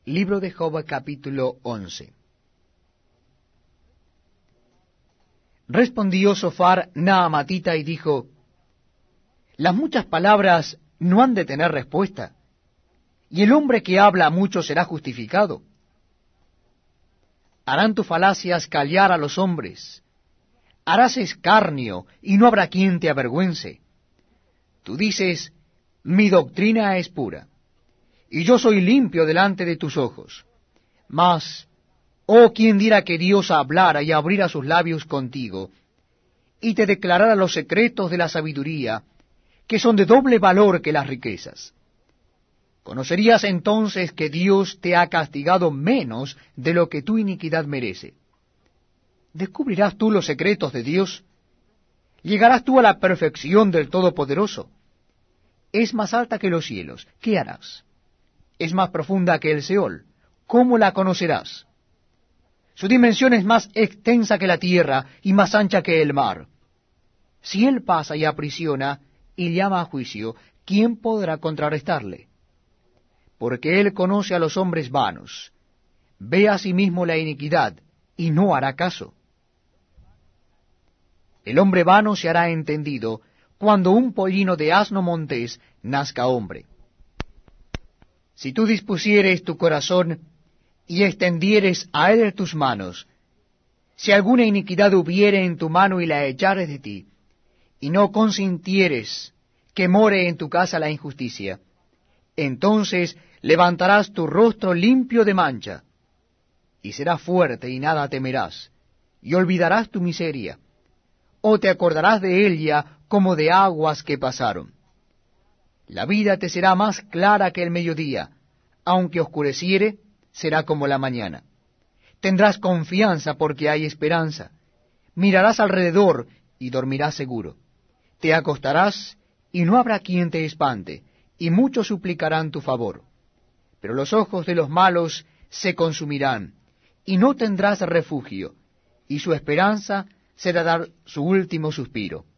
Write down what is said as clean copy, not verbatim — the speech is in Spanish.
Libro de Job, capítulo 11. Respondió Sofar Naamatita y dijo: Las muchas palabras no han de tener respuesta, y el hombre que habla mucho será justificado. Harán tus falacias callar a los hombres, harás escarnio, y no habrá quien te avergüence. Tú dices: mi doctrina es pura, y yo soy limpio delante de tus ojos. Mas, oh, ¿quién dirá que Dios hablara y abriera sus labios contigo, y te declarara los secretos de la sabiduría, que son de doble valor que las riquezas? Conocerías entonces que Dios te ha castigado menos de lo que tu iniquidad merece. ¿Descubrirás tú los secretos de Dios? ¿Llegarás tú a la perfección del Todopoderoso? Es más alta que los cielos, ¿qué harás? Es más profunda que el Seol, ¿cómo la conocerás? Su dimensión es más extensa que la tierra y más ancha que el mar. Si él pasa y aprisiona y llama a juicio, ¿quién podrá contrarrestarle? Porque él conoce a los hombres vanos, ve a sí mismo la iniquidad, y no hará caso. El hombre vano se hará entendido cuando un pollino de asno montés nazca hombre. Si tú dispusieres tu corazón y extendieres a él tus manos, si alguna iniquidad hubiere en tu mano y la echares de ti, y no consintieres que more en tu casa la injusticia, entonces levantarás tu rostro limpio de mancha, y serás fuerte y nada temerás, y olvidarás tu miseria, o te acordarás de ella como de aguas que pasaron. La vida te será más clara que el mediodía, aunque oscureciere, será como la mañana. Tendrás confianza porque hay esperanza. Mirarás alrededor y dormirás seguro. Te acostarás y no habrá quien te espante, y muchos suplicarán tu favor. Pero los ojos de los malos se consumirán, y no tendrás refugio, y su esperanza será dar su último suspiro.